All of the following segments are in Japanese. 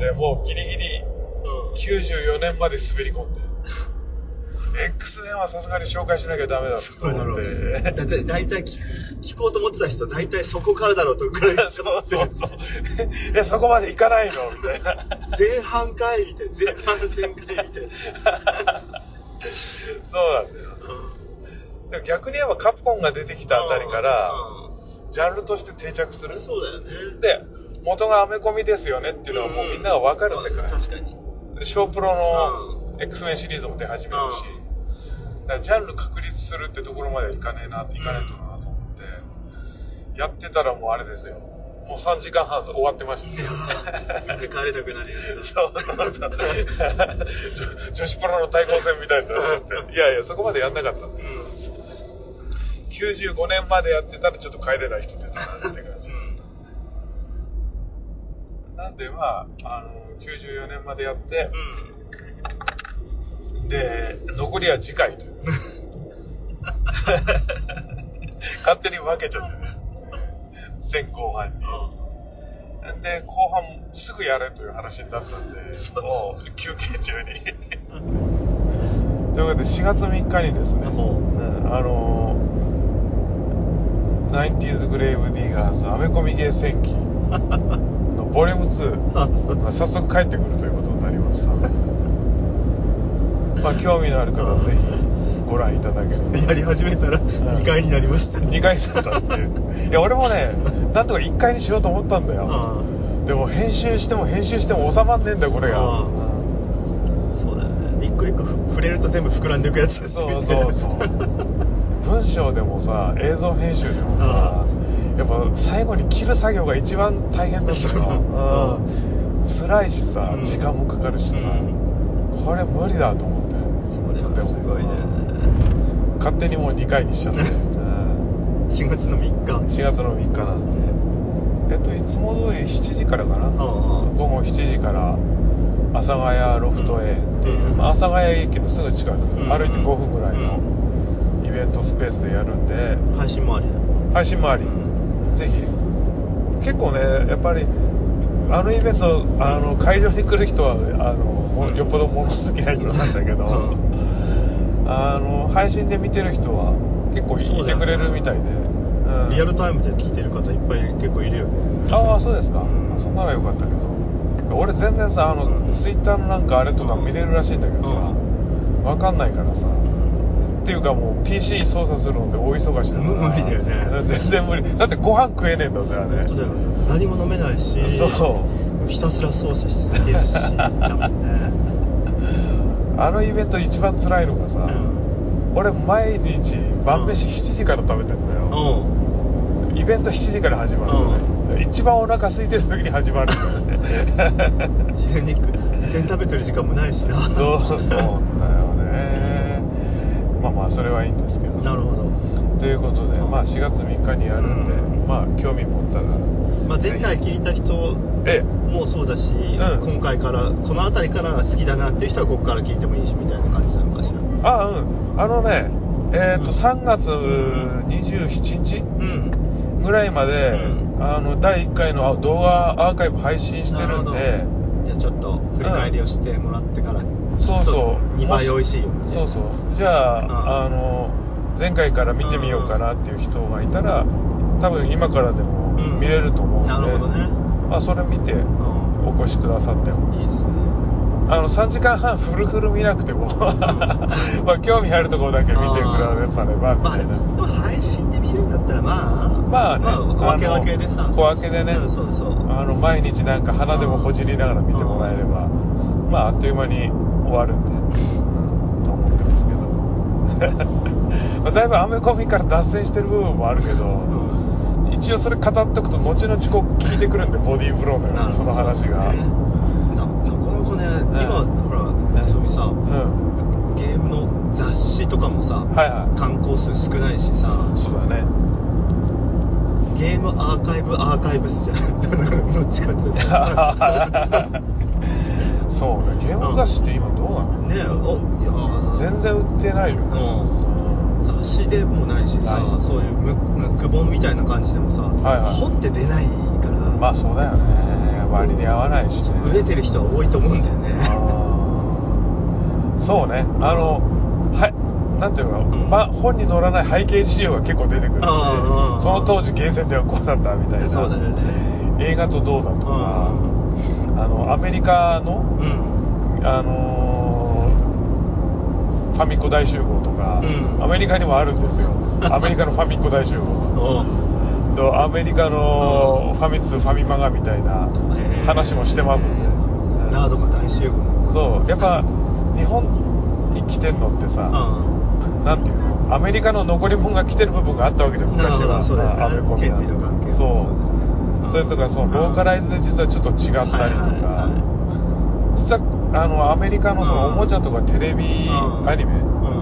でもうギリギリ94年まで滑り込んで、X メンはさすがに紹介しなきゃダメだと思って。 だいたい聞こうと思ってた人、だいたいそこからだろうとぐらいそうそこまでいかないのみたいな。 前半回みたいな、前半戦回みたいな。 そうなんだよ。でも逆に言えばカプコンが出てきたあたりから、ジャンルとして定着する。 そうだよね。 で、元がアメコミですよねっていうのはもうみんなが分かる世界。 確かに。 で、ショープロの X メンシリーズも出始めるし、だからジャンル確立するってところまではいかないとなと思って、やってたらもうあれですよ。もう3時間半終わってました。 みんな帰れなくなるやつだ。 そう女子プロの対抗戦みたいになっちゃって。いやそこまでやんなかったんで。95年までやってたらちょっと帰れない人出たなって感じ。なんで94年までやって、で、残りは次回という。勝手に分けちゃってね。前後半に。で、後半すぐやれという話になったんで、もう休憩中に。というわけで4月3日にですね、90s グレイブディガーズアメコミゲー戦記のボリューム2、早速帰ってくるということになりました。興味のある方はぜひご覧いただければ。 やり始めたら2回になりました。 2回になったんで。いや、俺もね、なんとか1回にしようと思ったんだよ。でも編集しても収まんねえんだよ、これが。 そうだよね。一個一個触れると全部膨らんでいくやつだし。 そう。文章でもさ、映像編集でもさ、やっぱ最後に切る作業が一番大変なんだよ。辛いしさ、時間もかかるしさ、これ無理だと思って。 それはすごいね。 勝手にもう2回にしちゃって。 4月の3日。 4月の3日なんで。いつも通り7時からかな。午後7時から阿佐ヶ谷ロフト A っていう、阿佐ヶ谷駅のすぐ近く、歩いて5分ぐらいのイベントスペースでやるんで、 配信もあり。 ぜひ。結構ね、やっぱりあのイベント、会場に来る人はよっぽど物好きな人なんだけど、配信で見てる人は結構いてくれるみたいで、 リアルタイムで聞いてる方いっぱい結構いるよね。 ああ、そうですか。そんならよかったけど、俺全然さ、ツイッターのなんかあれとか見れるらしいんだけどさ、わかんないからさ、っていうかもう PC 操作するので大忙しだから無理だよね。 全然無理だって。ご飯食えねえんだぜあれ。 本当だよね。何も飲めないし、ひたすら操作し続けるしだもんね。 あのイベント一番辛いのがさ、俺毎日晩飯7時から食べてんだよ。イベント7時から始まるんだね。一番お腹空いてる時に始まるんだよね。 事前食べてる時間もないしな。 そうだよね。それはいいんですけど。 なるほど。 ということで、4月3日にやるんで、興味持ったら、 前回聞いた人もそうだし、今回からこの辺りから好きだなっていう人はここから聞いてもいいしみたいな感じなのかしら。 3月27日ぐらいまで、第1回の動画アーカイブ配信してるんで、 じゃあちょっと振り返りをしてもらってから、 そう 2倍美味しいよね。 じゃあ、前回から見てみようかなっていう人がいたら、多分今からでも見れると思うんで、 なるほどね。 それ見てお越しくださってもいいっすね。 3時間半フルフル見なくても興味あるところだけ見てくださればみたいな。 配信で見るんだったら分け分けでさ、 小分けでね、毎日なんか鼻でもほじりながら見てもらえれば、あっという間に終わるんで、と思ってますけどだいぶアメコミから脱線してる部分もあるけど、一応それ語っとくと後々こう聞いてくるんで、ボディーブローのようにその話が、 なかなかね、今ほらそういうさ、ゲームの雑誌とかもさ、刊行数少ないしさ、 そうだね、 ゲームアーカイブスじゃんどっちかっていうとそうね、ゲーム雑誌って今どうなのね。全然売ってないよね。 雑誌でもないしさ、そういうムック本みたいな感じでもさ、本で出ないから。 そうだよね。 割に合わないしね。 飢えてる人は多いと思うんだよね。 そうね。なんていうのか、本に載らない背景事情が結構出てくるんで、その当時ゲーセンではこうだったみたいな。 そうだよね。 映画とどうだとか、アメリカの、ファミコ大集合とか、アメリカにもあるんですよ。アメリカのファミコ大集合とアメリカのファミ通ファミマガみたいな話もしてますんで、 ナードが大集合。 そうやっぱ日本に来てんのってさ、なんていうの、アメリカの残り物が来てる部分があったわけじゃん、昔は。アメコミはそれとか、そのローカライズで実はちょっと違ったりとか、実はアメリカのそのおもちゃとかテレビアニメ、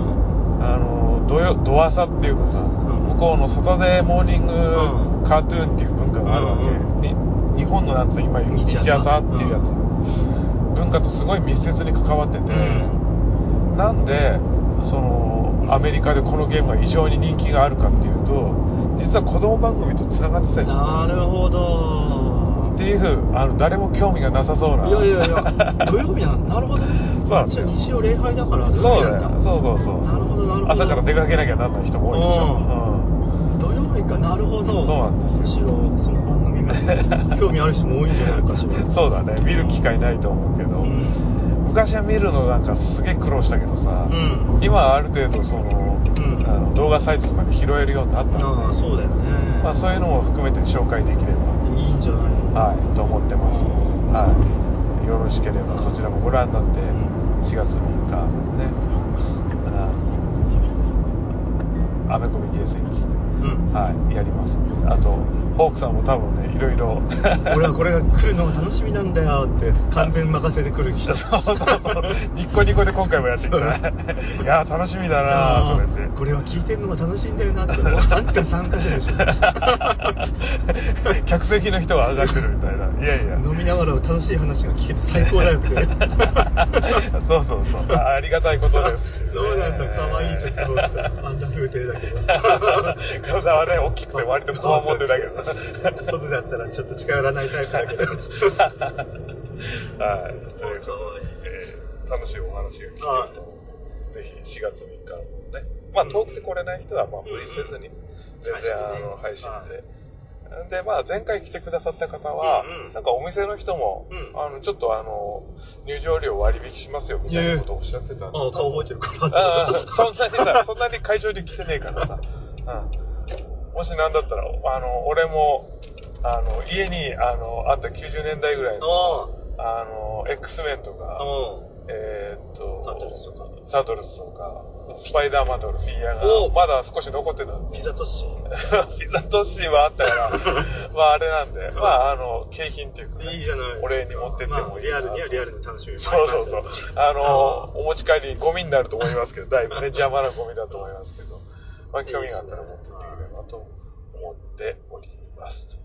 ドアサっていうかさ、向こうのサタデーモーニングカートゥーンっていう文化があるわけ、日本のなんつう今言う日朝っていうやつ、文化とすごい密接に関わってて、なんでそのアメリカでこのゲームが異常に人気があるかっていうと、実は子供番組とつながってたりする。 なるほどっていう誰も興味がなさそうな。 いや土曜日なるほどね。そうなんですよ。日曜礼拝だから土曜日なんだ。 そうなるほど朝から出かけなきゃなんない人も多いでしょ。 土曜日か、なるほど。 そうなんですよ。 むしろその番組が興味ある人も多いんじゃないかしら。 そうだね、見る機会ないと思うけど、昔は見るのなんかすげえ苦労したけどさ、今はある程度その、動画サイトとかで拾えるようになったので、 そうだよね。 そういうのも含めて紹介できればいいんじゃないの、 と思ってますので、よろしければそちらもご覧になって4月3日ね、アメコミゲーセン期、やりますんで、あとホークさんも多分ね、いろいろ俺はこれが来るのが楽しみなんだよって完全任せで来る人。 そうニッコニコで今回もやってきたいや楽しみだなとか言って、 これは聞いてるのが楽しいんだよなって。あんた参加者でしょ客席の人が上がってるみたいな。いや飲みながら楽しい話が聞けて最高だよってそうありがたいことです、 そうなんだ、可愛いちょっとさ、あんな風景だけど体はね大きくて割とこわもてだけど外だったらちょっと近寄らないタイプだけどということで、 楽しいお話が聞けると思うので、ぜひ4月3日のね、遠くて来れない人は無理せずに全然配信で。で前回来てくださった方は、なんかお店の人も、ちょっと入場料割引しますよみたいなことをおっしゃってたんで、 顔覚えてるからそんなに会場に来てねえからさ、もしなんだったら俺も家にあった90年代ぐらいのX メンとかタートルズとかスパイダーマンとかのフィギュアがまだ少し残ってたんで、 ピザトッシーはあったからあれなんで、景品っていうか、 いいじゃない、 お礼に持ってってもいいな、 リアルの楽しみもありますよ。そうお持ち帰りゴミになると思いますけど、だいぶね邪魔なゴミだと思いますけど、興味があったら持ってってくれればと思っておりますと。